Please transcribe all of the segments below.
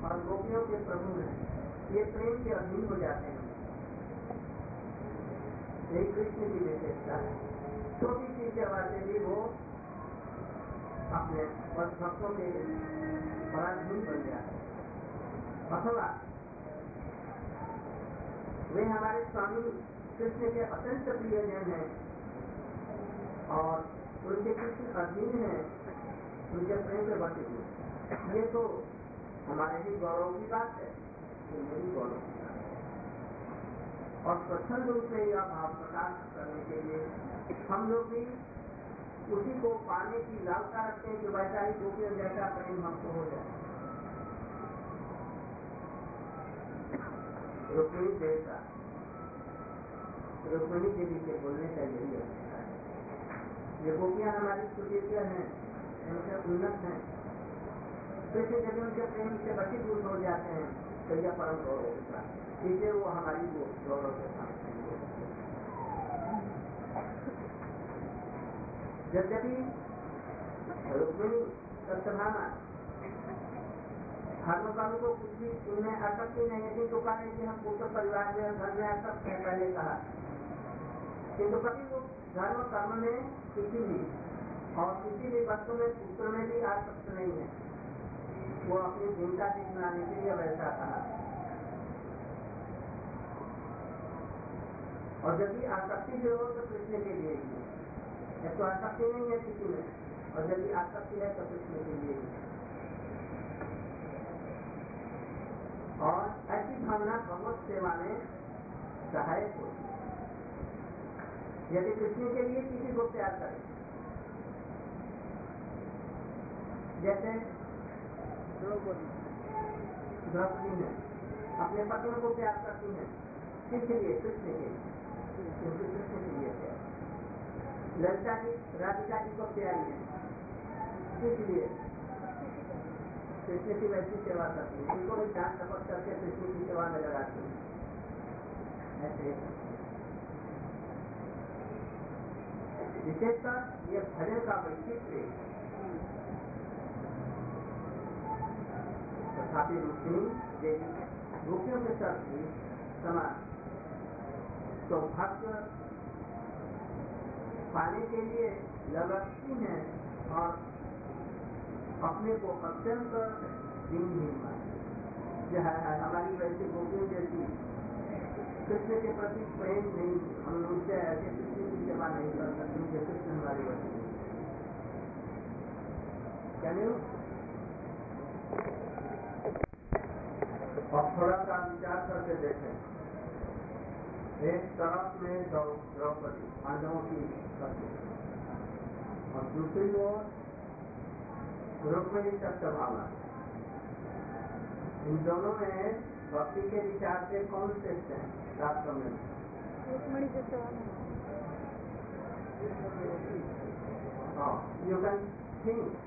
और गोपियों के प्रभु हैं, ये प्रेम के अधीन हो जाते हैं। यही कृष्ण की विशेषता है। छोटी सी सेवा से भी वो अपने भक्तों के पराधीन बन जाते हैं। अथवा वे हमारे स्वामी कृष्ण के अत्यंत प्रियजन हैं और उनके कृष्ण अधीन हैं, उनके प्रेम से बचे हुए। ये तो हमारे ही गौरव की बात है, ये मेरी गौरव की बात है। और स्वच्छंद रूप से यह भाव प्रकाश करने के लिए हम लोग भी उसी को पाने की लालसा रखते हैं कि वैसा ही गोपियों जैसा प्रेम हमको हो जाए। रुक्मिणी देवता, रुक्मिणी देवी के बोलने का यही अवस्था है। ये गोपियां हमारी सुप्रिय हैं, उनसे उन्नत हैं। कृष्ण जब उनके प्रेम से वशीभूत हो जाते हैं तो यह परम गौरव होता है। इसलिए वो हमारी गौरव के साथ यद्यपि रुक्मिणी सत्यभामा धर्मकाल को कुछ भी इनमें आसक्ति नहीं है, किंतु कहा कि हम पुत्र परिवार में घर में आसक्त है, पहले कहा। किंतु कभी वो धर्म कर्म में किसी भी और किसी भी वस्तु में पुत्र में भी आसक्त नहीं है। वो अपनी भूमिका दिखलाने के लिए वैसा कहा। और यदि आसक्ति भी हो तो कृष्ण के लिए ही है। तो आसक्ति नहीं है किसी में, और यदि आसक्ति है तो कृष्ण के लिए ही। और ऐसी भावना भगवत सेवा में सहायक होती है। यदि कृष्ण के लिए किसी को प्यार करें, जैसे द्रौपदी है अपने पतियों को प्यार करती हैं, किसके लिए? कृष्ण के लिए, क्योंकि कृष्ण के लिए प्यार। ललिता जी राधिका जी को प्यारी है, किस लिए? कृष्ण की वैसी सेवा करती है, उनको भी ध्यान तपक करके कृष्ण की सेवा में लगाती है। ऐसे विशेषकर ये भजन का वैशिष्ट्य तथापि रुक्मिणी देवी गोपियों के साथ भी समान सौभाग्य पाने के लिए लगाती हैं और अपने को अत्यंत दीनहीन मानते हैं। हमारी वैसी गोपियों जैसी कृष्ण के प्रति प्रेम नहीं, हम उनसे ऐसे कृष्ण की सेवा नहीं कर सकते जैसे कृष्ण हमारी वैसी। क्या नहीं? और थोड़ा सा विचार करके देखें, एक तरफ में द्रौपदी पांडवों की पत्नी और दूसरी ओर रुक्मिणी सत्यभामा। इन दोनों में भक्ति के विचार से कौन श्रेष्ठ है? शास्त्र में Rukmini Satyabhama. You can think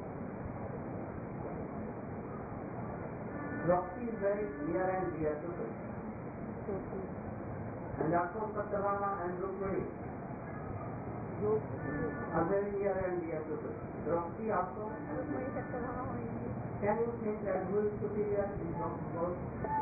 bhakti is very near and dear to Krishna, and also Satyabhama and Rukmini are very near and dear to Krishna. Draupadi also. Can you think that who is superior in both?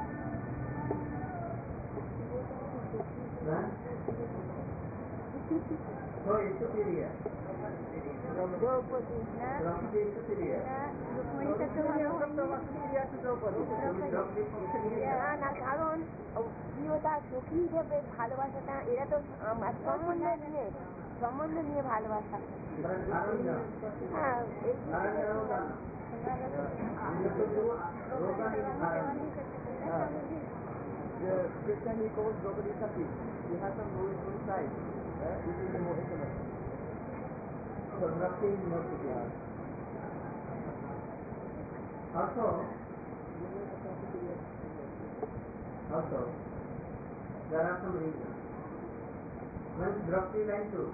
Who is superior? Draupadi. Draupadi is superior. Rukmini Satyabhama superior to Draupadi. Draupadi is superior. না কারণ প্রিয়তা সখী হিসেবে ভালোবাসাটা এরা তো সম্বন্ধ নিয়ে ভালোবাসা। হ্যাঁ Christian he calls Draupadi Sati. He has some rules inside. This is the more intimate. So nothing more to do. Also, there are some reasons. When Draupadi went to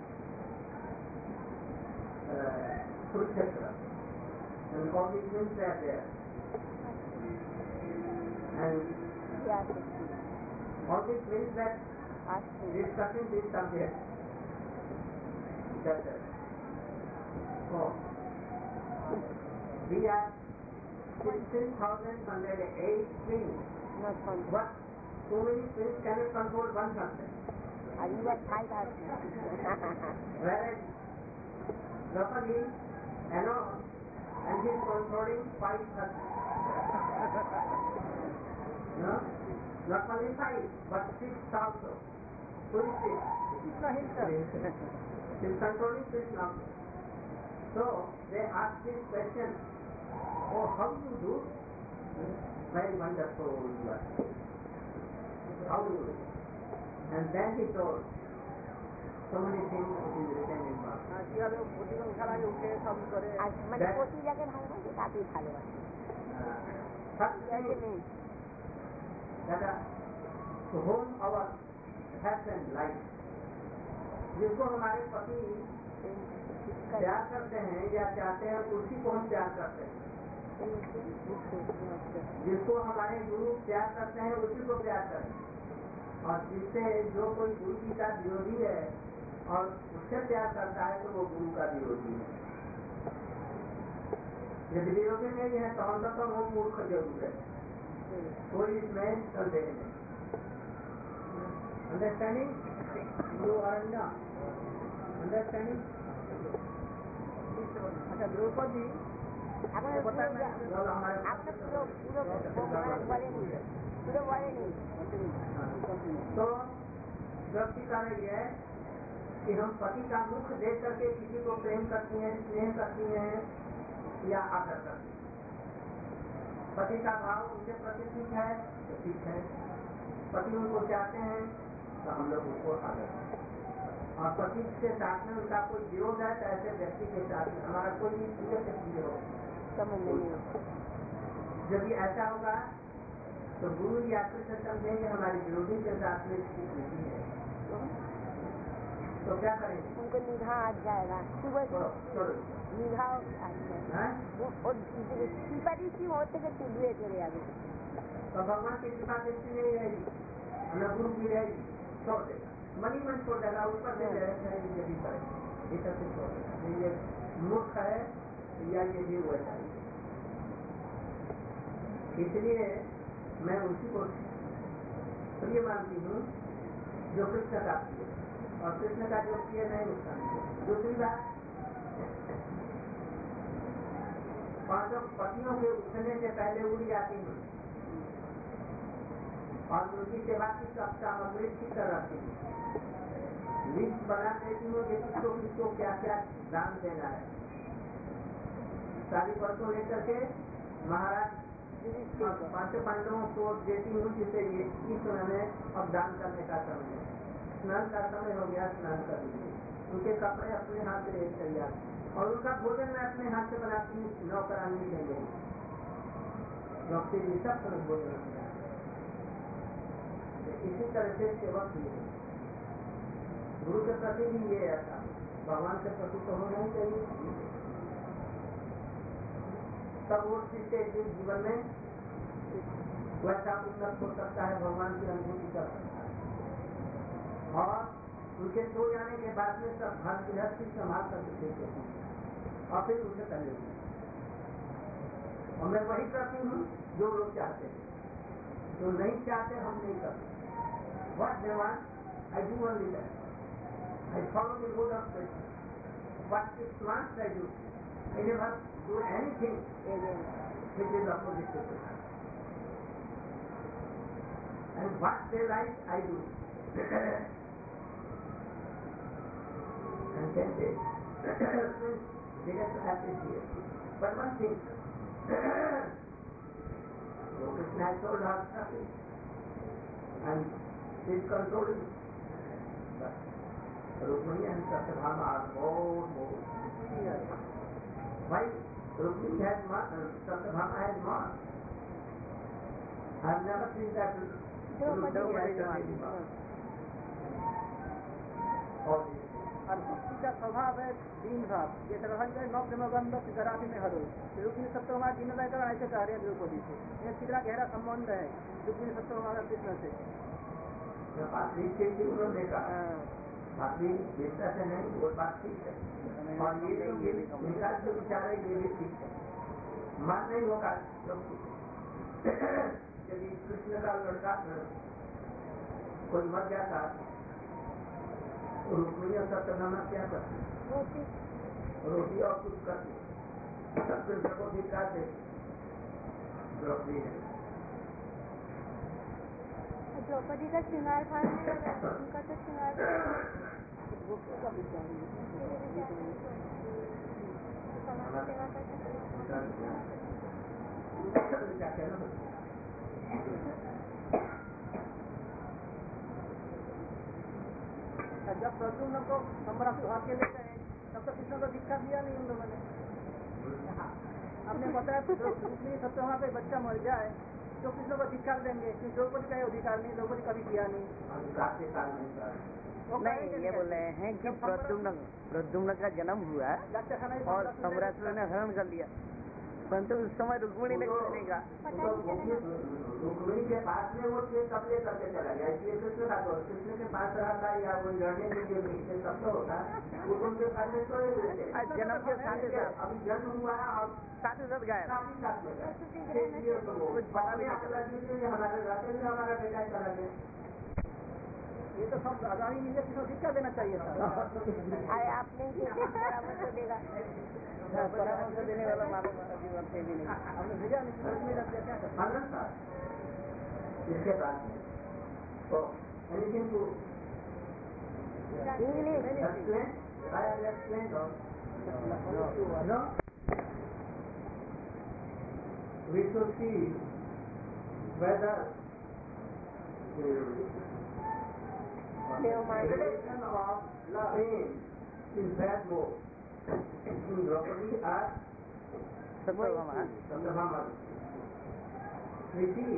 Kurukshetra, and all these things were there, and all these things that discussing this subject, that we are 16,108 strings. not counted. But so many strings cannot control one person. And you have 5 husbands. Whereas Draupadi alone, and he is controlling 5 husbands. No? Not only 5, but 6 also. Who is 6? Krishna himself. He is controlling 6 now. So they ask this question, oh, how you do? Very wonderful work. How do you do? And then he told so many things which is written in Bhagavad. কিভাবে প্রতিদিন খেলায় উঠে সব করে আর মানে প্রতি যাকে ভালোবাসে তাকেই ভালোবাসে। First thing that to whom our husband like, जिसको हमारे पति प्यार करते हैं या चाहते हैं उसी को हम प्यार करते हैं। जिसको हमारे गुरु प्यार करते हैं उसी को प्यार करें, और जिससे जो कोई गुरु जी का विरोधी है और उससे प्यार करता है तो वो गुरु का विरोधी है। यदि विरोधी नहीं है तो हम तो वो मूर्ख जरूर है, कोई इसमें संदेह नहीं। Understanding you are understanding. अच्छा द्रौपदी আপনার পুরো বলেনি। तो व्यक्ति कारण यह है कि हम पति का मुख देख करके किसी को प्रेम करती हैं, स्नेह करती हैं या आदर करती हैं। पति का भाव उनके प्रति ठीक है तो ठीक है, पति उनको चाहते हैं तो हम लोग उनको आदर करते हैं, और पति के साथ में उनका कोई विरोध है तो ऐसे व्यक्ति के साथ में हमारा कोई भी प्रिय से प्रिय हो समझ नहीं। जब ये ऐसा होगा तो गुरु जी आपसे से समझेंगे हमारे विरोधी के साथ में स्थिति नहीं है, तो क्या करेंगे? उनको निगाह आ जाएगा, सुबह से निगाह आ जाएगा, सिंपैथी की होते के टूटे चले आगे। तो भगवान की कृपा दृष्टि नहीं रहेगी, हमें गुरु की रहेगी, छोड़ देगा, मनी मन छोड़ देगा, ऊपर से यही करेगा, भीतर से छोड़ देगा। ये मूर्ख है या ये भी वैसा है। इसलिए मैं उसी को प्रिय मानती हूँ जो कृष्ण का प्रिय, और कृष्ण का जो प्रिय नहीं उसका नहीं। दूसरी बात, पांचों पतियों के उठने से पहले उड़ जाती हूँ और उनकी सेवा की सब सामग्री ठीक कर रखती हूँ, लिस्ट बना देती हूँ कि किसको क्या क्या दान देना है। सारी वस्तु लेकर के महाराज पांचों पांडवों को देती हूँ, जिससे ये इस समय में अब दान करने का समय है। स्नान का समय हो गया, स्नान कर लीजिए। उनके कपड़े अपने हाथ से तैयार, और उनका भोजन मैं अपने हाथ से बनाती हूँ, नौकरानी देंगे डॉक्टर जी सब तरह भोजन। इसी तरह से सेवा की है। गुरु के प्रति भी ये ऐसा, भगवान के प्रति तो होना ही चाहिए। तब वो चीज जीवन में वैसा उन्नत हो सकता है, भगवान की अनुभूति कर सकता है, और उनके सो जाने के बाद में सब घर गृहस्थी संभाल करके देते हैं और फिर उनसे कर लेते हैं। और मैं वही करती हूँ जो लोग चाहते हैं, जो नहीं चाहते हम नहीं करते। What they want, I do only that. I follow the road of Krishna. What it wants, I do. I never do anything which is opposite to Krishna. And what they like, I do. And then they begin to appreciate. But one thing, Krishna has told us nothing, and is controlling. But Rukmini and Satyabhama are more. Why? Rukmini has more, Satyabhama has more. I have never seen that Rukmini has done more. और भक्ति का स्वभाव है दीन भाव, ये स्वभाव है नौ प्रेमबंध सिद्धराशि में हरो। रुक्मिणी सत्यभामा दीनदया कर ऐसे कह रहे हैं द्रौपदी से, ये कितना गहरा संबंध है रुक्मिणी सत्यभामा का कृष्ण से। बात ठीक है कि उन्होंने कहा, बात भी चिंता से नहीं, वो बात ठीक है, और ये तो ये विचार जो विचार है ये भी ठीक है। मन नहीं होगा। यदि कृष्ण का लड़का कोई मर जाता, रुक्मिणी और सत्यभामा क्या करते? रोटी और कुछ करते, कृष्ण को दिखाते द्रौपदी ने। द्रौपदी का श्रृंगार भार नहीं लगा, उनका तो श्रृंगार गोपी का विचार जब प्रद्युम्न को सम्राट भाग के लेते हैं तब तो कृष्ण को दीक्षा दिया नहीं उन लोगों ने। आपने बताया रुक्मिणी सत्यभामा पे बच्चा मर जाए तो कृष्ण को दीक्षा देंगे, क्योंकि द्रौपदी का अधिकार नहीं, द्रौपदी कभी किया नहीं। नहीं, ये बोल रहे हैं कि प्रद्युम्न का जन्म हुआ और सम्राट ने हरण कर लिया, परंतु उस समय रुक्मिणी ने कुछ नहीं कहा। रुक्मिणी के पास में वो कब्जे करके चला गया, इसलिए कृष्ण का दोष कृष्ण के पास रहा था या वो लड़ने के लिए नहीं सब तो होता वो उनके पास में सोए हुए थे। जन्म के साथ अभी जन्म हुआ है और साथ गया कुछ पता नहीं हमारे रास्ते में हमारा बेटा चला गया। ये तो सब आगामी मिले किसी दीक्षा देना चाहिए था। आपने परामर्श देगा, परामर्श देने वाला मालूम भी नहीं। हमने भेजा नहीं था इसके बाद में तो anything to explain? I have explained no. We should see whether the relation of pain is that more in Draupadi or Satyabhama. We see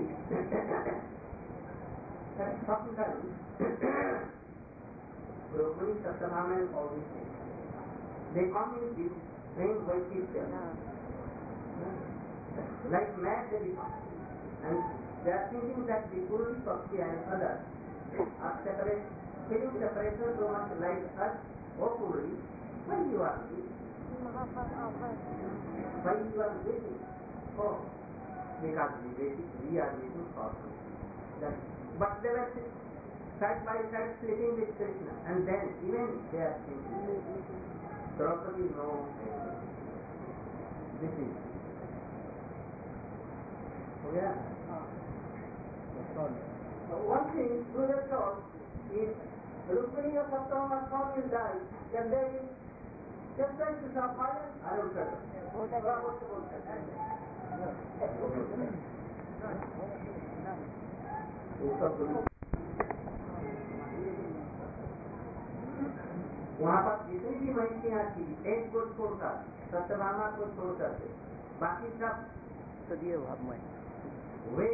that sometimes Draupadi, Satyabhama and all these things, they come in this same Vaishishya. Like mad they become. And they are thinking that the Guru, Bhakti and others are separate, feeling separation so much like us. Oh Guru, why you are this? Why you are waiting? Oh, because we are waiting for that. But they were side by side sleeping with Krishna, and then even they are thinking, Draupadi knows this is. Oh yeah. One thing through the thought is Rukmini or Satyabhama will die, then they will just like to some fire. I don't know. वहाँ पर जितनी भी महिलाएं थी एक को छोड़कर सत्यभामा को छोड़कर बाकी सब सदियों भाव में वे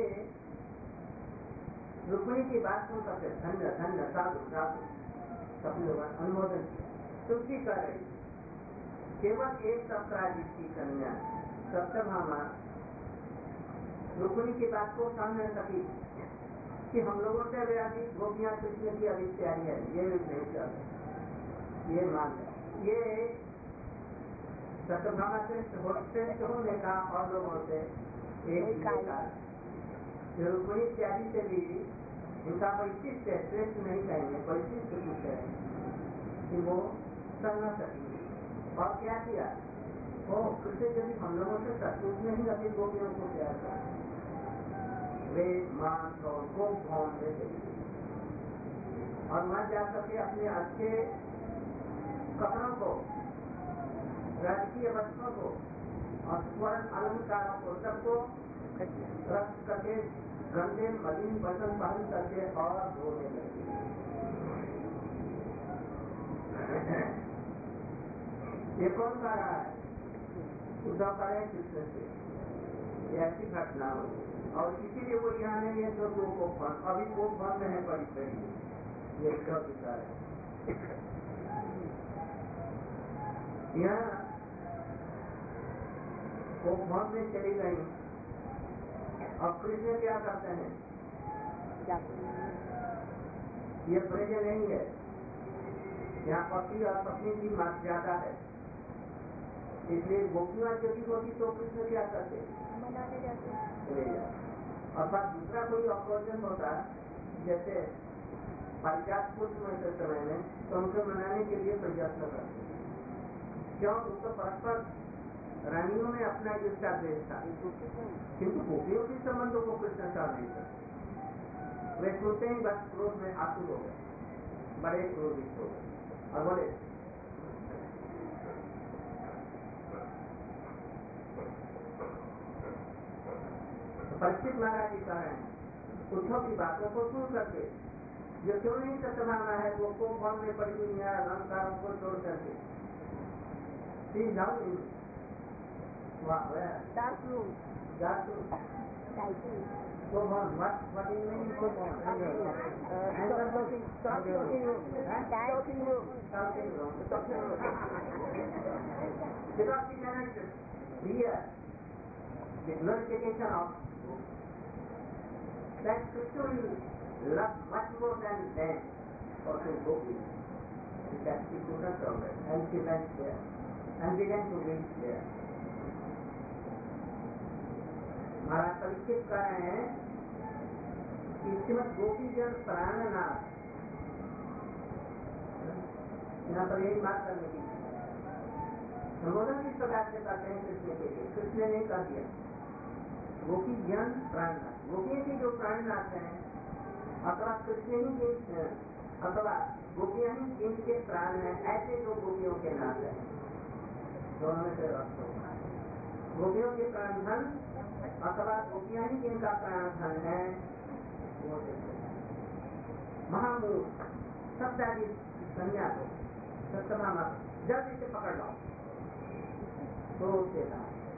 रुक्मिणी की बात सुन सकते धन्य धन्य साधु साधु सब लोग अनुमोदन तुलसी कर रही केवल एक सप्ताह जिसकी कन्या सत्यभामा रुक्मिणी की बात को समझ सकी कि हम लोगों से वे अभी गोपियां कृष्ण की अभी तैयारी है ये नहीं चाहते ये मान ये सत्यभामा श्रेष्ठ होने का और लोगों से एक रुक्मिणी इत्यादि से भी उनका वैशिष्ट श्रेष्ठ नहीं कहेंगे वैशिष्ट कुछ है कि वो कर न सकेंगे। और क्या किया वो कृष्ण यदि हम लोगों से सचमुच नहीं अभी गोपियों को प्यार कर वे मांस और गोप भवन में चली और वहां जाकर के अपने अच्छे कपड़ों को राजकीय वस्त्रों को और स्वर्ण अलंकारों को सबको रख करके गंदे मलिन बर्तन पहन करके और धोने लगे। ये कौन कर रहा है? उद्धव कर रहे कृष्ण से। ये ऐसी घटना हुई और इसीलिए वो यहाँ नहीं है जो कोपवन अभी कोपवन में है बड़ी बड़ी ये सब विचार है। यहाँ कोपवन में चली गई और कृष्ण क्या करते हैं? ये ब्रज नहीं है, यहाँ पति और पत्नी की मर्यादा है। इसलिए गोपियां यदि होती तो कृष्ण क्या करते? मनाने जाते। ले जाते। अर्थात दूसरा कोई ऑपरेशन होता जैसे पारिजात पुष्प के समय में, तो उनको मनाने के लिए प्रयत्न करते। क्यों? उनको परस्पर रानियों में अपना युद्ध का द्वेष था, किंतु गोपियों के संबंधों को कृष्ण साथ नहीं करते। वे सुनते ही बस क्रोध में आतुर हो गए, बड़े क्रोधित हो गए और बोले परीक्षित महाराज जी कह रहे हैं उद्धव की बातों को सुन करके जो क्यों नहीं सत्यभामा है वो को भवन में पड़ी हुई है अलंकारों को छोड़ करके dark room go on. What do you mean go on? Talking room. Because we cannot hear the glorification of that Krishna will love much more than them or to go with. That she could not tolerate and she went there and began to weep there. महाराज परीक्षित कर रहे हैं कि श्रीमद गोपीजन प्राणनाथ, यहाँ पर यही बात करने की संबोधन किस प्रकार से करते हैं कृष्ण के लिए? कृष्ण ने कह दिया गोपीजन प्राणनाथ, गोपियों के जो प्राणनाथ हैं अथवा कृष्ण ही के अथवा गोपियां ही जिनके प्राण हैं, ऐसे जो गोपियों के नाथ हैं, दोनों में से अर्थ होगा गोपियों के प्राण धन अथवा गोपियां ही जिनका प्राण धन है वो महामूल सत्यादि संज्ञा को सत्यभामा जल्दी से पकड़ लो तो देता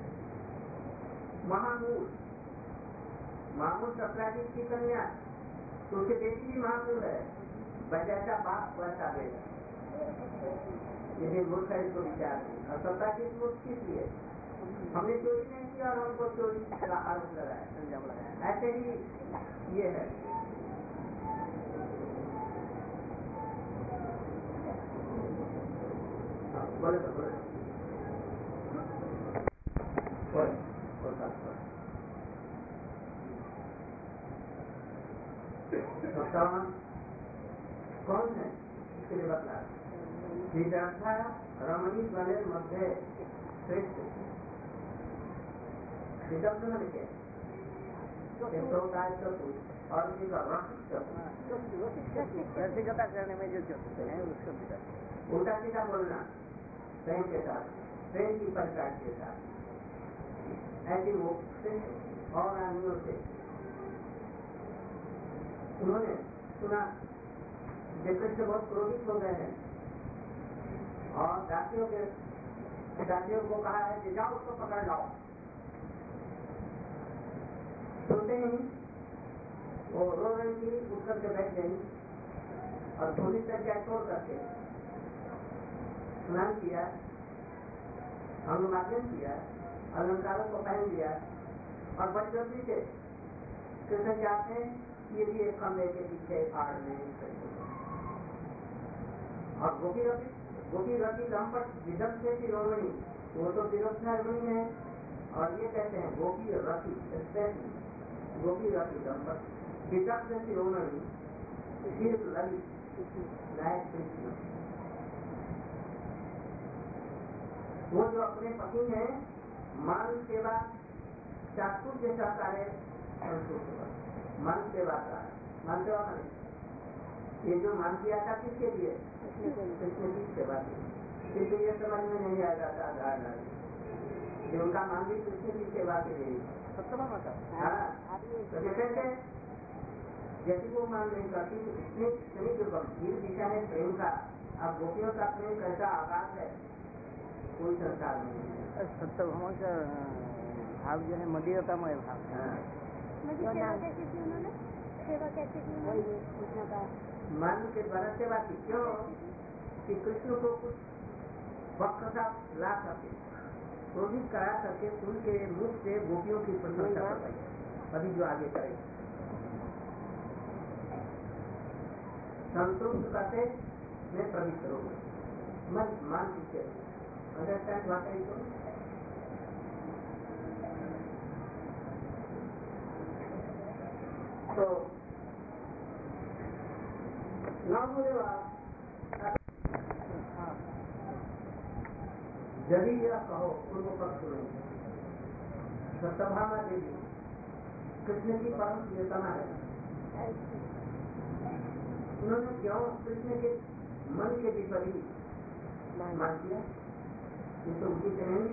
महामूल महामूल सत्यादि की संज्ञा तो उसके बेटी भी महामूल है, जैसा बाप वैसा बेटा। यदि मूर्ख है इसको विचार नहीं और सत्यादि मूर्ख किस लिए? हमने चोरी नहीं किया और हमको चोरी का आरोप लगाया, ऐसे ही ये है। बोले तो बोले कौन है इसके लिए बतला विदर्था रमणी गणे मध्य श्रेष्ठ विदर्भ में लिखे और रसिकता करने में जो चलते हैं उसको विदर्भ। उल्टा सीधा बोलना प्रेम के साथ, प्रेम की परिकाश के साथ, ऐसी वो और आदमियों से उन्होंने सुना जब से बहुत क्रोधित हो गए हैं और दासियों को कहा है कि जाओ उसको पकड़ लाओ। सुनते ही वो रो रही थी, उठ करके बैठ गई और थोड़ी चर्चा छोड़ करके स्नान किया, अनुमार्जन किया, अलंकारों को पहन लिया और बड़ी जल्दी से कृष्ण चाहते हैं ये भी एक खंभे के पीछे आड़ में और गोपी रति लंपट विदर्भ से शिरोमणि, वो तो विदर्भ शिरोमणि है और ये कहते हैं गोपी रति गोपी रति लंपट विदर्भ से शिरोमणि फिर ललित नायक कृष्ण, वो जो अपने पति हैं मान सेवा चातुर्य का कार्य मान सेवा का मान सेवा माने ये जो मान किया था किसके लिए? कृष्ण की सेवा के लिए। किंतु ये समझ में नहीं आ जाता धारणा कि उनका मान भी कृष्ण की सेवा के लिए सत्यभामा का। हाँ, तो जैसे यदि वो मान नहीं करती तो इतनी जो गंभीर दिशा है प्रेम का, अब गोपियों का प्रेम कैसा आकाश है कोई संसार नहीं है। सत्यभामा का भाव जो है मदिरतामय भाव है। सेवा कैसी की उन्होंने? सेवा कैसी की उन्होंने? कृष्ण का मन के द्वारा सेवा की। क्यों? कि कृष्ण को कुछ वक्त का ला सके, क्रोधित करा सके, उनके मुख से गोपियों की प्रशंसा करवाई। अभी जो आगे करे संतुष्ट करते में पवित्र हो गए। मन मान के Understand what I told? So, now यदि यह कहो पूर्व पक्ष में सत्यभामा देवी कृष्ण की परम प्रियतमा है, उन्होंने क्यों कृष्ण के मन के विपरीत मान दिया? ये तो उचित नहीं।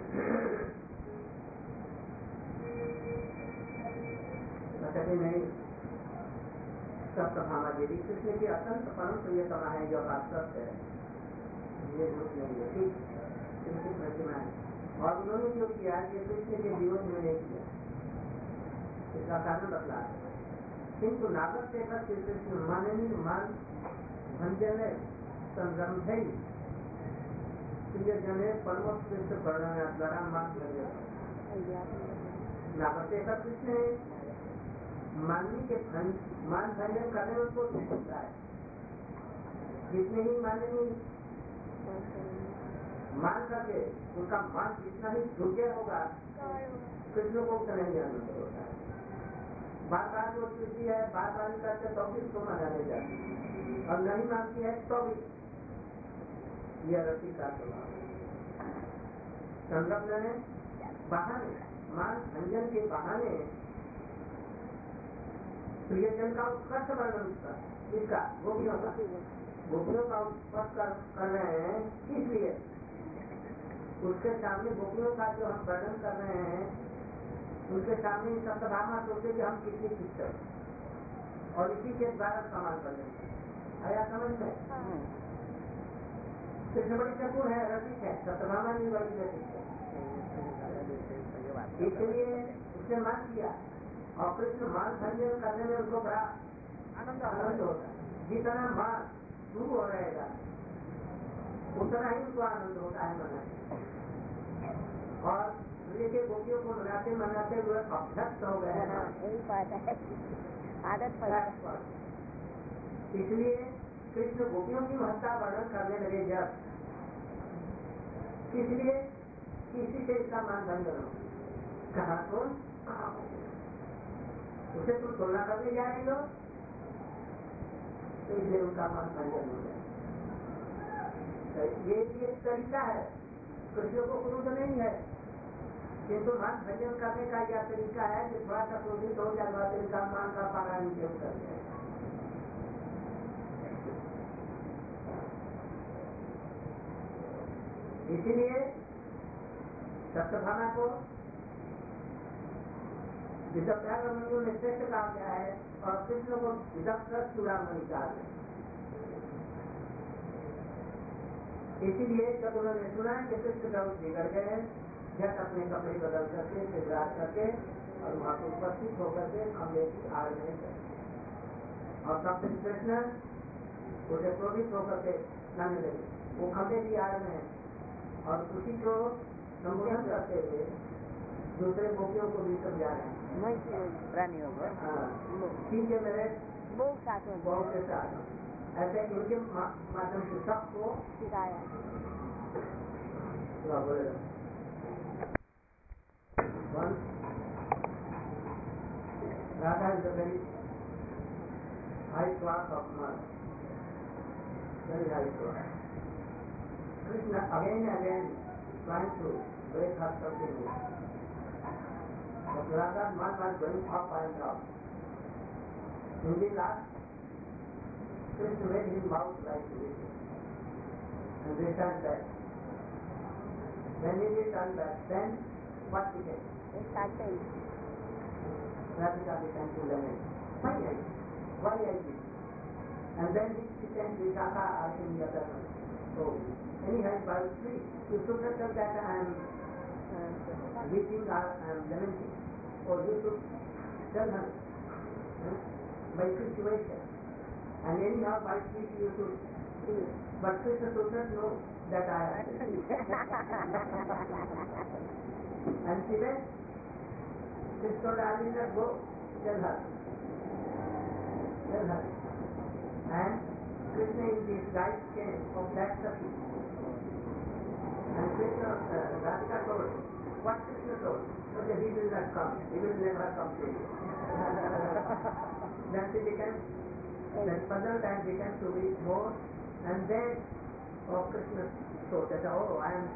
कहते नहीं, सत्यभामा देवी कृष्ण की अत्यंत परम प्रियतमा है, जो बात सत्य है, ये झूठ नहीं है, ठीक कृष्ण प्रतिमा है। और उन्होंने जो किया ये कृष्ण के विरोध में नहीं किया, इसका कारण बतला। किंतु नागत से श्री कृष्ण माननी मान भंजन संगम है, प्रियजन परमोत्कृष्ट वर्णन द्वारा मान नागत से कृष्ण माननी के मान भंजन करने में उनको दुख होता है। जितने ही माननी मान करके उनका मान जितना ही योग्य होगा, कृष्ण को उतना ही आनंद होता है। बार बार वो चुनती है, बार बार करते तो भी उसको माना नहीं जाती, और नहीं मानती है तो भी। यह रति का स्वभाव है। संगम ने बहाने मान भंजन के बहाने प्रियजन का उत्कर्ष वर्णन इसका गोपियों का उत्कर्ष कर रहे हैं। इसलिए उसके सामने गोपियों का जो हम वर्णन कर रहे हैं, उनके सामने सत्यभामा सोचे कि हम कितनी शिक्षक, और इसी के द्वारा समान कर लेंगे। आया समझ में? कृष्ण बड़ी चतुर है, रसिक है, सत्यभामा नहीं बड़ी रसिक है, इसलिए उसने मान किया। और कृष्ण मान भंजन करने में उनको बड़ा आनंद होता है। जितना मान शुरू हो रहेगा उतना ही उनको आनंद होता है मनाने। और के गोपियों को मनाते मनाते हुए अभ्यस्त हो गए हैं, यही बात है, आदत पर। इसलिए कृष्ण गोपियों की महत्ता वर्णन करने लगे जब, इसलिए किसी से इसका मान भंजन हो, कहा तुम उसे तुम तुलना करने जा रही हो, तो इसलिए उनका मान भंजन हो गया। ये तरीका है, कृष्ण को क्रोध नहीं है, किंतु मान भंजन करने का यह तरीका है कि थोड़ा सा क्रोधित हो जाएगा तो इनका मान का पारा नीचे उतर जाए। इसीलिए सत्यभामा को विदग्धागमनियों में श्रेष्ठ कहा गया है, और कृष्ण को विदग्ध चूड़ामणि कहा गया। इसीलिए जब उन्होंने सुना कि कृष्ण बहुत बिगड़ गए, झट अपने कपड़े बदल करके विराज करके और वहां पर उपस्थित होकर के खंबे की आड़ में गए, और तब से कृष्ण उसे क्रोधित होकर के लाने लगे। वो खंबे की आड़ में और उसी को संबोधन करते हुए दूसरे गोपियों को भी समझा रहे हैं। प्राणियों को ठीक है, मेरे बहुत के साथ ऐसे इनके माध्यम से सबको सिखाया। Radha is a very high class of man, very high class. Krishna again and again trying to break her something. But Radha man was going up and down. In the last, Krishna made his mouth like this and returned back. When he returned back, then what he did? Radhika began to lament. Why I did? And then he sent Vishaka asking the other one. So, anyhow, by free, you should not tell that I am weeping or I am lamenting. Or you should tell her by situation. And anyhow, by free, you should see. But Krishna should not know that I am and she went. Krishna told Arjuna, go, tell her. And Krishna in this guise came of that Sati. And Krishna, Radhika told, what Krishna told? Okay, he will not come. He will never come to you. Then she became, then further that became to be more, and then, oh, Krishna told that, oh, I am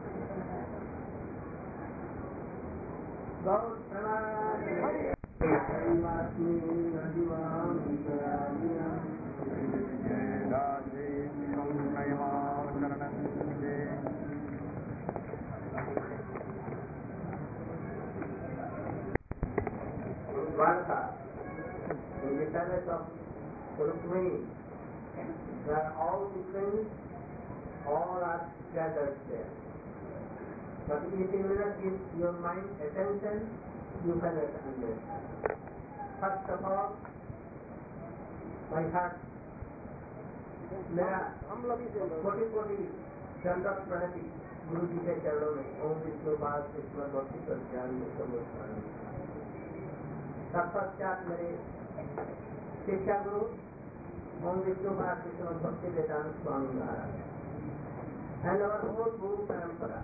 Gaur Pranam. Dwarka, in the palace of Rukmini, where all the friends, all are gathered there. But if you will not give your mind attention, you cannot understand. First of all, my heart, मेरा कोटि दंडवत प्रणति गुरु जी के चरणों में ओम विष्णुपाद कृष्ण भक्ति प्रज्ञान तत्पश्चात मेरे शिक्षा गुरु ओम विष्णुपाद कृष्ण भक्ति वेदांत Swami Maharaj and our whole Guru Parampara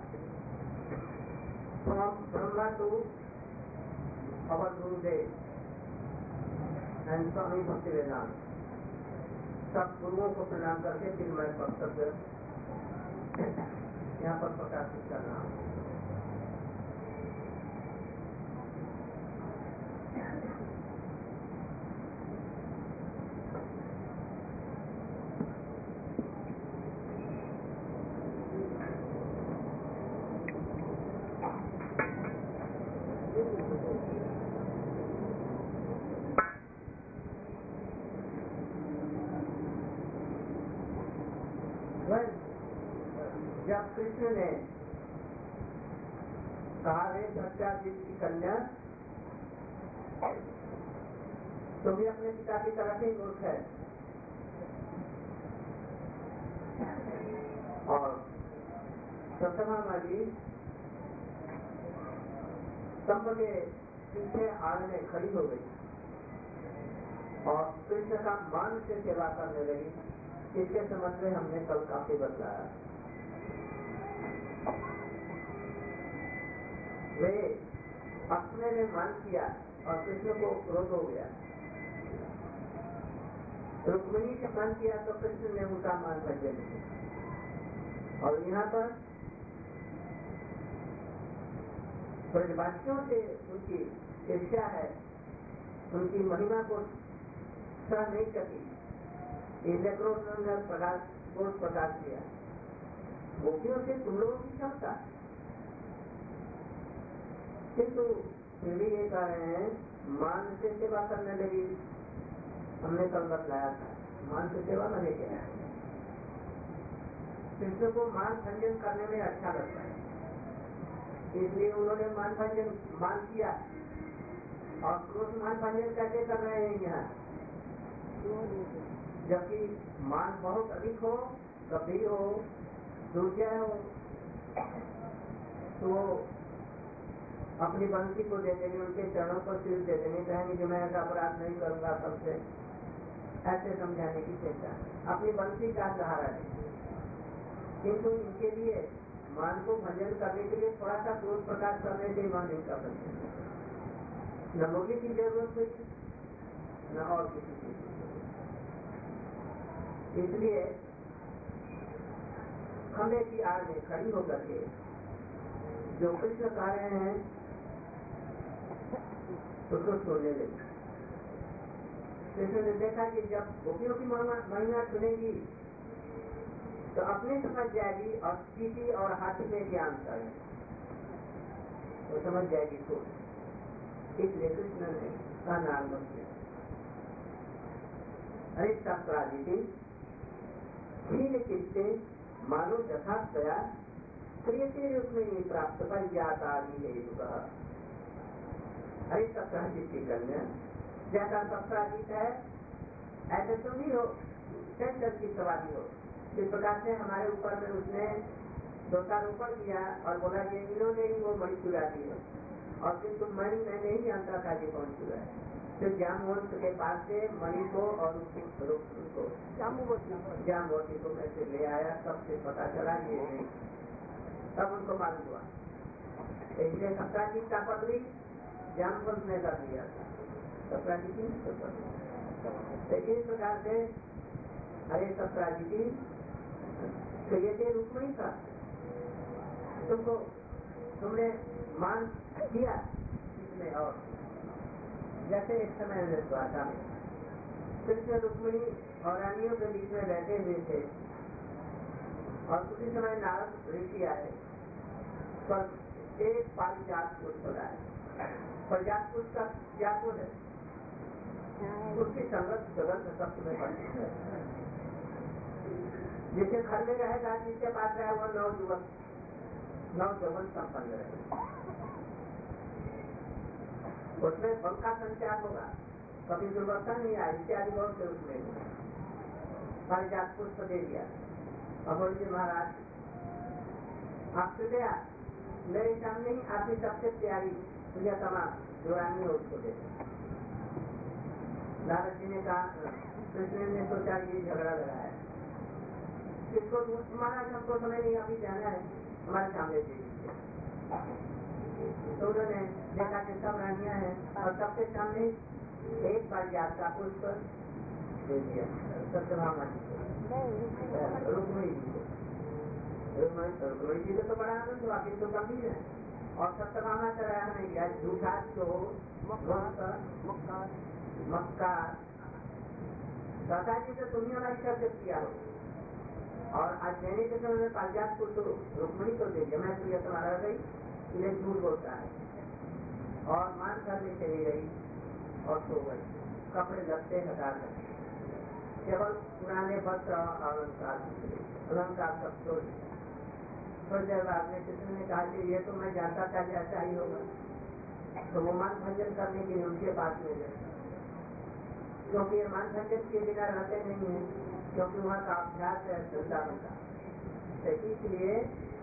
from Brahma to our Gurudev and Swami Bhakti Vedanta सब गुरुओं को प्रणाम करके फिर मैं वक्तव्य यहाँ पर प्रकाशित कर रहा हूँ। जब कृष्ण ने कहा रे सत्याजीत की कन्या तो भी अपने पिता की तरफ ही मूर्ख है और सत्यभामा जी स्तंभ के पीछे आड़ में खड़ी हो गई और कृष्ण का मान से सेवा करने लगी। इसके संबंध में हमने कल काफी बतलाया। वे अपने ने मान किया और कृष्ण को क्रोध हो गया। रुक्मिणी ने मान किया तो कृष्ण ने उनका मान भंजन किया। और यहाँ पर ब्रजवासियों से उनकी ईर्ष्या है, उनकी महिमा को सह नहीं सकी, इसलिए क्रोध ने प्रकाश किया। गोपियों से तुम लोगों की क्षमता, किंतु फिर भी ये कह रहे हैं मान से सेवा करने लगी। हमने कल बतलाया था मान से सेवा मैंने किया है। कृष्ण को मान भंजन करने में अच्छा लगता है, इसलिए उन्होंने मान किया। और क्रोध मान भंजन कैसे कर रहे हैं यहाँ, जबकि मान बहुत अधिक हो, गंभीर हो, दुर्जय हो, तो अपनी बंसी को दे देंगे, उनके चरणों पर सिर दे देंगे, कहेंगे जो मैं ऐसा अपराध नहीं करूंगा सबसे, ऐसे समझाने की चेष्टा, अपनी बंसी का सहारा है। किंतु इनके लिए मान को भंजन करने के लिए थोड़ा सा क्रोध प्रकाश करने से मान नहीं कर सकते। न मुरली की जरूरत हुई न और किसी चीज की। इसलिए खंबे की आड़ में खड़ी होकर के जो कृष्ण कह रहे हैं उसको छोड़ने लगी। कृष्ण ने देखा कि जब गोपियों की महिमा सुनेगी तो अपने समझ जाएगी और चीटी और हाथी में क्या अंतर है वो समझ जाएगी खुद। इसलिए कृष्ण ने कहना आरम्भ किया, अरे सप्रादिति क्षीण चित्ते मानो यथार्थया क्रियते रुक्मिणी प्राप्त परिज्ञाता हेतु। अरे सप्राजित की कन्या, जैसा सप्राजित है ऐसे तुम भी हो, चंचल चित्तवादी हो। इस प्रकार से हमारे ऊपर में उसने दोषारोपण किया और बोला कि इन्होंने ही वो मणि चुरा दी है और फिर तुम मणि मैं नहीं जानता था कि कौन चुरा है। फिर जामवंत के पास से मणि को और जामवती को मैं से ले आया, सबसे पता चला ये नहीं। तब उनको मालूम हुआ। इसलिए सप्ताजीत का पद भी जामवंत ने कर दिया था, सप्ताजीत ही तो पद। तो इस प्रकार से अरे सप्ताजीती तो ये थे रुक्मिणी का, तुमको तुमने मान किया इसमें। और जैसे एक समय द्वारका में कृष्ण रुक्मिणी और रानियों के बीच में बैठे हुए थे और उसी समय नारद ऋषि आए पर एक पारिजात पुष्प लाए। पारिजात पुष्प का क्या गुण है? उसकी सुगंध सब तुम्हें पड़ती है। जिसके घर में रहेगा, जिसके पास रहे वो नवजुवक संपन्न रहे, उसमें फल का संचार होगा, कभी दुर्घटना नहीं आई। इत्यादि बहुत से उसमें पारिजात पुष्प दे दिया। अब बोलिए महाराज आप कृपया मेरे सामने ही आपकी सबसे प्यारी प्रियतमा जो रानी है उसको दे। नारद जी ने कहा, कृष्ण ने सोचा ये झगड़ा लगाया, इसको महाराज हमको समय नहीं अभी जाना है, हमारे सामने दे दीजिए। तो उन्होंने देखा कि सब रानियां हैं और सबके सामने एक पारिजात का पुष्प दे दिया सत्यभामा जी को, रुक्मिणी जी को। रुक्मिणी जी को तो बड़ा आनंद हुआ, किंतु गंभीर है। और सत्यभामा चला नहीं गया, झूठा चोर मक्का दादा जी से तुम्हें हमारी चर्चा किया हो। और आज देने के समय में पारिजात को तो रुक्मिणी को दे दिया, मैं तो यह तुम्हारा गई, इन्हें झूठ बोलता है। और मान करने चली गई और सो गई, कपड़े लगते हटा कर, केवल पुराने वस्त्र अलंकार सब छोड़। थोड़ी देर बाद में कृष्ण ने कहा कि ये तो मैं जानता था कि ऐसा ही होगा, तो वो मान भंजन करने के लिए उनके पास में गए, क्योंकि ये मान भंजन के बिना रहते नहीं है, क्योंकि वहाँ का अभ्यास है वृंदावन का। तो इसलिए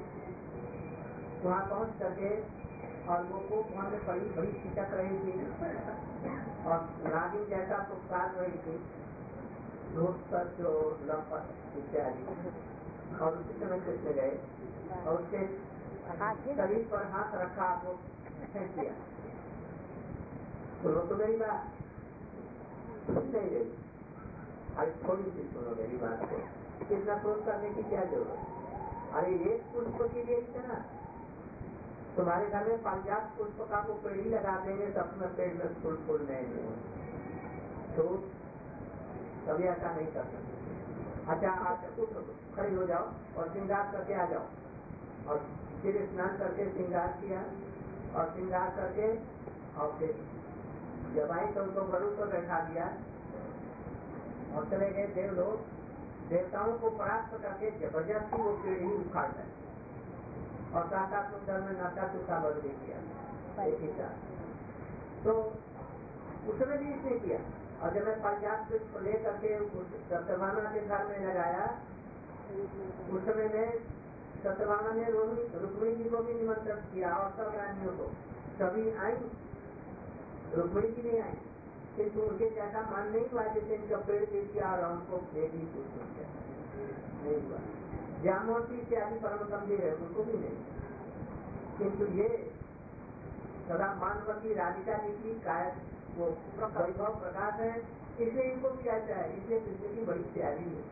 वहाँ पहुँच करके और वो वहाँ में बड़ी खिचक रही थी और नागिन जैसा पुकार रही थी, धूप पर जो लंपट इत्यादि। और उसी समय कृष्ण गए और उसके शरीर पर हाथ रखा, वो फेंक दिया। सुनो तो मेरी बात नहीं गई, अरे थोड़ी सी सुनो मेरी बात को, कितना क्रोध करने की क्या जरूरत? अरे एक पुष्प के लिए इतना, तुम्हारे घर में पारिजात पुष्प का वो पेड़ लगा देंगे तो अपने पेड़ में फूल नहीं तो कभी ऐसा नहीं कर सकते। अच्छा आप खड़ी हो जाओ और श्रृंगार करके आ जाओ। और फिर स्नान करके श्रृंगार किया और श्रृंगार करके और फिर जब आई तो उनको गरुड़ पर बैठा दिया और चले गए देव लोग। देवताओं को परास्त करके जबरदस्ती वो पेड़ ही उखाड़ गए और काका सुंदर में नाका सूखा बल दे दिया एक ही साथ। तो उसने भी इसने किया। और जब मैं पारिजात पुष्प ले करके सत्यभामा के घर में लगाया, उस समय में सत्यभामा ने रुक्मिणी जी को भी निमंत्रण किया और सब रानियों को, सभी आई, रुक्मिणी जी नहीं आई, किंतु उनके जैसा मान नहीं हुआ जैसे इनका पेड़ दे दिया और हमको भेजी कुछ नहीं हुआ। जामवंती इत्यादि परम गंभीर है, उनको भी नहीं। किंतु ये सदा मानवती राधिका जी की काय वो वैभव प्रकाश है, इसलिए इनको भी ऐसा है, इसलिए कृष्ण की बड़ी प्यारी है।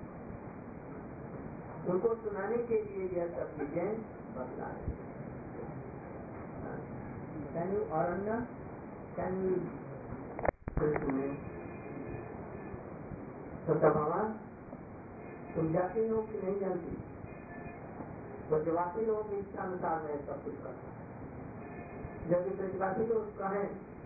उनको सुनाने के लिए यह सब चीजें बदला है। कैन यू अरण्य कैन यू सत्यभामा तुम जाती हो कि नहीं जानती? ब्रजवासी लोगों की इच्छा अनुसार मैं सब कुछ करता हूँ। जबकि ब्रजवासी लोग कहें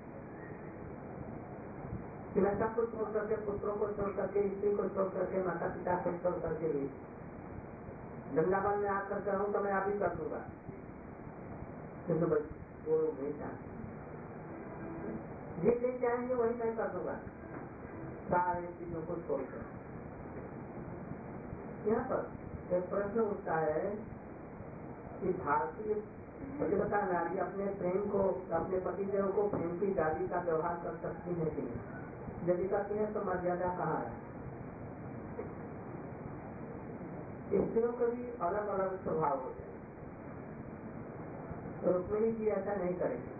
कि मैं सब कुछ छोड़ करके, पुत्रों को छोड़ करके, स्त्री को छोड़ करके, माता पिता को छोड़ करके भी वृंदावन में आकर करूँ तो मैं अभी कर दूंगा, किंतु वो नहीं चाहते। जिस दिन चाहेंगे वही मैं कर दूंगा, सारी चीजों को छोड़कर। यहाँ पर एक प्रश्न उठता है कि भारतीय पतिव्रता नारी अपने प्रेम को, अपने पतिदेव को प्रेम की गाली का व्यवहार कर सकती है कि नहीं? यदि करती है तो मर्यादा कहाँ है? स्त्रियों के भी अलग अलग स्वभाव होते हैं। रुक्मिणी जी ऐसा नहीं करेंगे,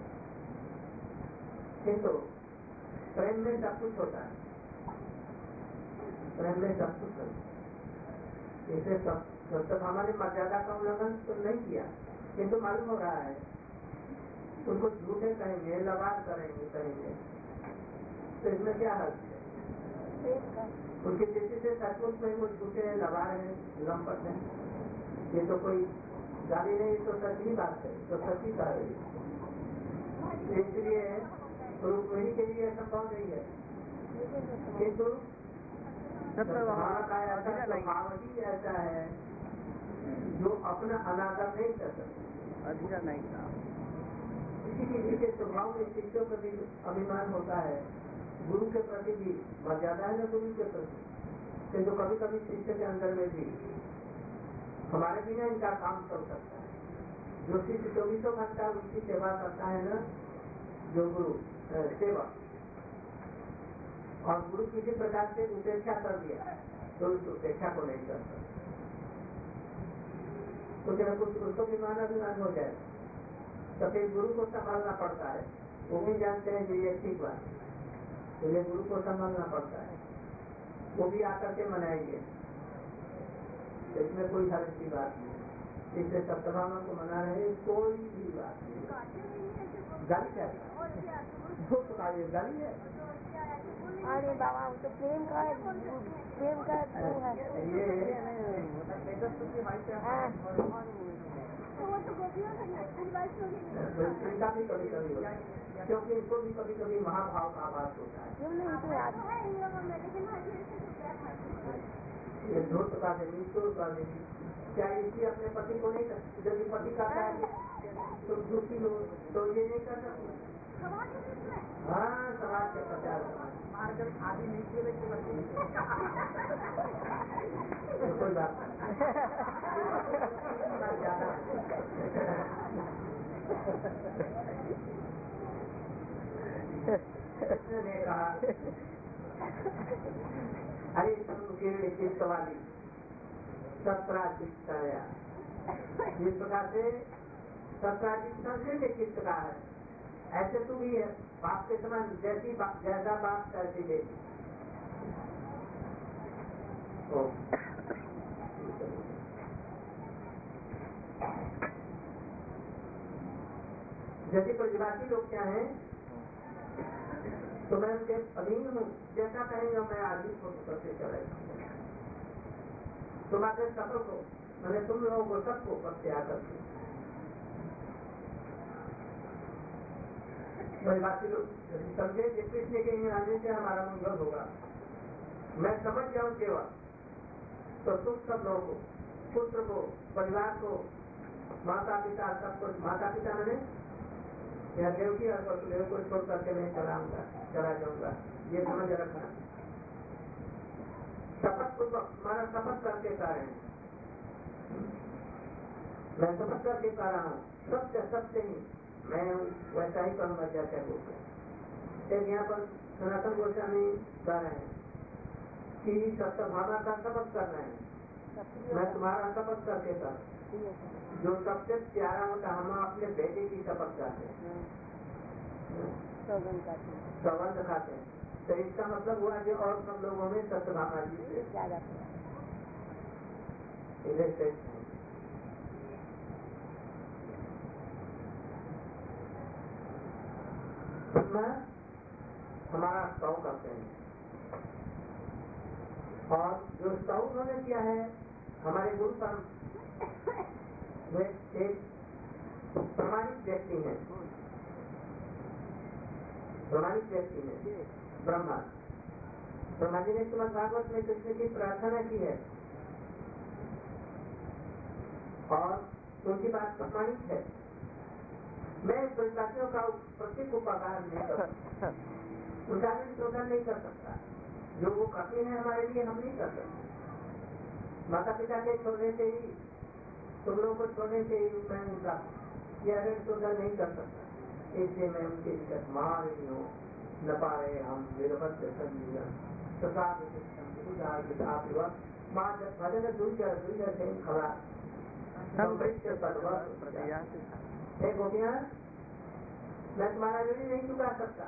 किंतु प्रेम में सब कुछ होता है, प्रेम में सब कुछ होता है। इसे सब हमारी मर्यादा का उल्लंघन तो नहीं किया, किंतु मालूम हो रहा है उनको झूठे कहेंगे, लबाद करेंगे कहेंगे, तो इसमें क्या हर्ज है? उनकी दृष्टि से सचमुच में वो झूठे लबाद हैं, लंपट हैं, ये तो कोई गाली नहीं, तो सच ही बात है, तो सच ही कह रही है। इसलिए रुक्मिणी के लिए संभव नहीं है, किंतु स्वभाव ही ऐसा है जो अपना अनादर नहीं कर सकता, अधिकार नहीं था। किसी के स्वभाव में शिष्यों का भी अभिमान होता है, गुरु के प्रति भी मर्यादा है ना गुरु के प्रति, किंतु कभी कभी शिष्य के अंदर में भी हमारे बिना इनका काम चल सकता है। जो शिष्य 24 घंटा उनकी सेवा करता है ना, जो गुरु सेवा, और गुरु किसी प्रकार से उपेक्षा कर दिया तो उस उपेक्षा को नहीं कर सकता, तो क्या कुछ उसको भी अभिमान हो जाए, तो फिर गुरु को संभालना पड़ता है। वो भी जानते हैं कि ये ठीक बात है, तो ये गुरु को संभालना पड़ता है, वो भी आकर के मनाएंगे, इसमें कोई हर्ज की बात नहीं। इससे सत्यभामा को मना रहे कोई भी बात नहीं। गाली क्या है? ये गाली है। अरे बाबा वो तो प्रेम का है। ये इनका भी कभी कभी होता है, क्योंकि इनको भी कभी कभी महाभाव का आभास होता है। ये धूर्त का देवी, चोर का देवी, क्या इसी अपने पति को नहीं कर, जब पति कहता है तो दुखी हो तो ये नहीं कर सकते। हाँ, समाज के प्रचार आदि नहीं किए कोई बात ने कहा अरे चित्त वाली 17 चित्त जिस प्रकार से 17 चित्त से चित्त का है, ऐसे तू भी है बाप के समान, जैसा बाप ऐसी बेटी। जैसे प्रतिभागी लोग क्या है, तो मैं उनके अधीन हूँ, जैसा कहेंगे मैं आदमी को करते चले। तुम आकर सफल को, मैंने तुम लोगों को सबको पत्ते आकर परिभाषी लोग समझे कि कृष्ण के यहाँ आने से हमारा मंगल होगा, मैं समझ जाऊं केवल, तो तुम सब लोगों को, पुत्र को, परिवार को, माता पिता सबको, माता पिता मैंने या देवकी और वसुदेव को छोड़ करके मैं चला जाऊंगा, ये समझ रखना। शपथ पूर्वक हमारा शपथ करके कह रहे हैं, मैं शपथ करके कह रहा हूँ, सत्य सत्य ही मैं वैसा ही करूंगा जैसे बोलते। एक यहाँ पर सनातन गोस्वामी कह रहे हैं कि सत्यभामा का शपथ कर रहे हैं, मैं तुम्हारा शपथ करके कर, जो सबसे प्यारा होता हम अपने बेटे की शपथ करते हैं, सौगंध खाते हैं, तो इसका मतलब हुआ जो और सब लोगों में सत्यभामा जी से इधर से हमारा स्तव करते हैं, और जो स्तव उन्होंने किया है हमारे गुरु पर, वे एक प्रमाणित व्यक्ति है, ब्रह्मा। ब्रह्मा जी ने श्रीमद् भागवत में कृष्ण की प्रार्थना की है और उनकी बात प्रमाणित है। मैं संस्कारियों का प्रत्येक उपकार नहीं कर सकता, उनका भी शोधन नहीं कर सकता, जो वो करते हैं हमारे लिए हम नहीं कर सकते। माता पिता के छोड़ने से ही, तुम लोगों को छोड़ने से ही मैं उनका यह शोधन नहीं कर सकता, इसलिए मैं उनके निकट मान रही हूँ। न पा रहे हम वीरभद्र संजीवन माँ जब भजन दुर्जय से खड़ा हे गोपियां, मैं तुम्हारा ऋण नहीं चुका सकता।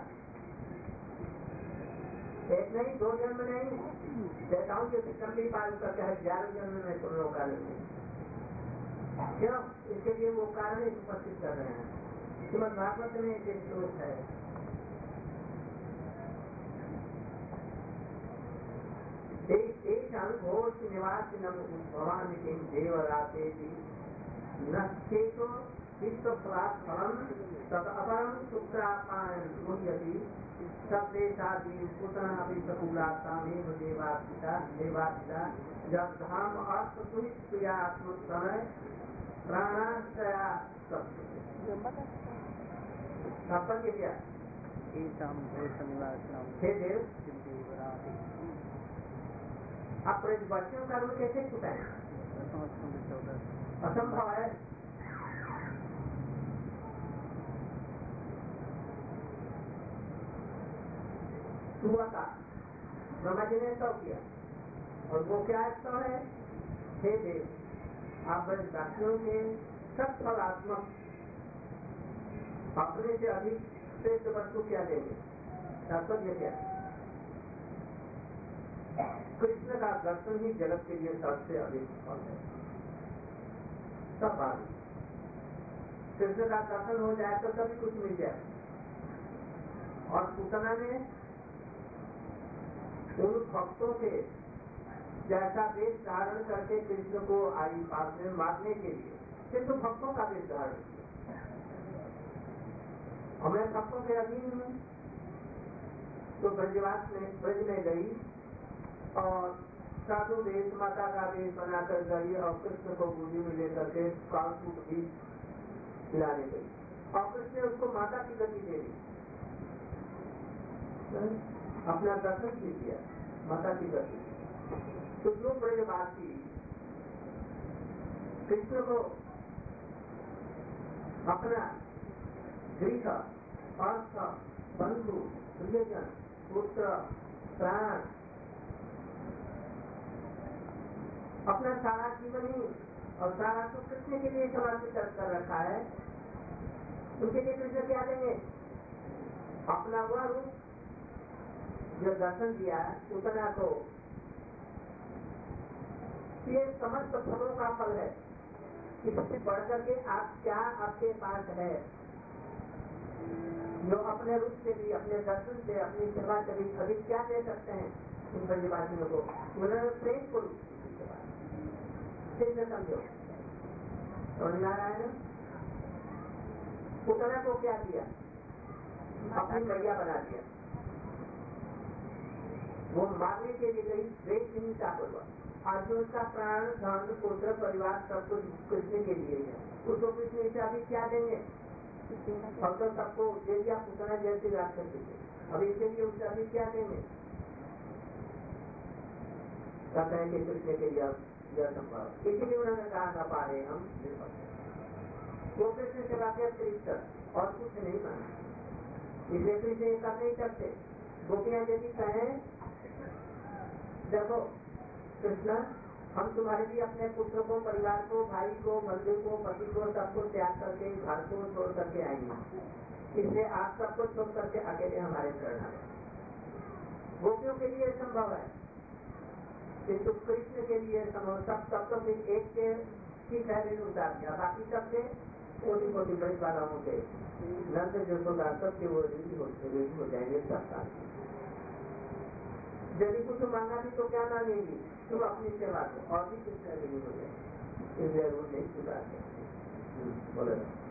एक नहीं, 2 जन्म नहीं, देवताओं के सिस्टम भी पालन करके 1000 जन्म में तुम लोग का ऋण। क्यों? इसके लिए वो कारण उपस्थित कर रहे हैं। श्रीमद् भागवत में एक श्लोक है, घोष निवास भवानी किम देवराते नश्चेतो विश्व फलम तद अपरम शुक्रापायन मुह्यति सदेशादी पुतना अभी सकुलाता में देवापिता जब धाम अर्थ सुहित प्रियात्मक समय प्राणाश्रया तात्पर्य क्या? हे देव, आप ब्रजवासियों का ऋण कैसे चुकाएं? असंभव है। हुआ था, ब्रह्मा जी ने स्तव किया, और वो क्या स्तव है? हे देव, आप ब्रजवासियों के सत्फलात्मक अपने से अधिक श्रेष्ठ वस्तु क्या देंगे? तात्पर्य क्या? कृष्ण का दर्शन ही जगत के लिए सबसे अधिक फल है। सब बात, कृष्ण का दर्शन हो जाए तो कभी कुछ मिल जाए। और पूतना ने उन भक्तों के जैसा वेश धारण करके कृष्ण को आई पास में मारने के लिए किंतु भक्तों का वेश धारण किया। और मैं भक्तों के अधीन हूँ, तो ब्रज में गई और साधु वेश माता का वेश बनाकर गई और कृष्ण को गोदी में लेकर के कालकूट भी खिलाने गई, और कृष्ण ने उसको माता की गति दे दी, अपना दर्शन भी किया, माता की गति। तो जो ब्रजवासी कृष्ण को अपना गृह, अर्थ, बंधु, प्रियजन, पुत्र, प्राण, अपना सारा जीवन ही और सारा तो कृष्ण के लिए समर्पित कर रखा है, उनके लिए कृष्ण क्या देंगे? अपना वह रूप जो दर्शन दिया उतना को, ये समस्त फलों का फल है। इससे बढ़कर के आप क्या आपके पास है जो अपने रूप से भी, अपने दर्शन से, अपनी सेवा से भी अधिक क्या दे सकते हैं इन ब्रजवासियों को? उन्होंने प्रेम को समझो, समझ में आ रहा है ना? पुतना को क्या दिया? अपनी मैया बना दिया, वो मारने के लिए गई द्वेषहीनता पूर्वक। अर्जुन का प्राण, धन, पुत्र, परिवार सब कुछ कृष्ण के लिए है, उसको कृष्ण इसे अभी क्या देंगे? और तो सबको दे दिया, पुतना जैसे राक्षस थे, अब इसके लिए उससे अभी क्या देंगे? कहते हैं कि कृष्ण के लिए यह संभव, इसीलिए उन्होंने कहा न पारे हम वो कृष्ण से वाक्य अतिरिक्त और कुछ नहीं माना, इसलिए कृष्ण ये कर नहीं सकते। गोपियां यदि कहें देखो कृष्ण, हम तुम्हारे लिए अपने पुत्र को, परिवार को, भाई को, बंधु को, पति को, सबको त्याग करके घर को छोड़ करके आएंगे, इसलिए आप सबको छोड़ करके अकेले हमारे शरण आए। गोपियों के लिए संभव है, किंतु कृष्ण के लिए संभव सब तो एक के ठीक है ऋण उतार दिया, बाकी सबसे कोटि कोटि बड़ी बाधाओं के नंद जो होगा सबके वो ऋण हो जाएंगे सब साल। यदि कुछ मांगा भी तो क्या मांगेंगी? तुम अपनी सेवा को, और भी कुछ ऋणी हो जाए, इसलिए वो नहीं चुका बोले।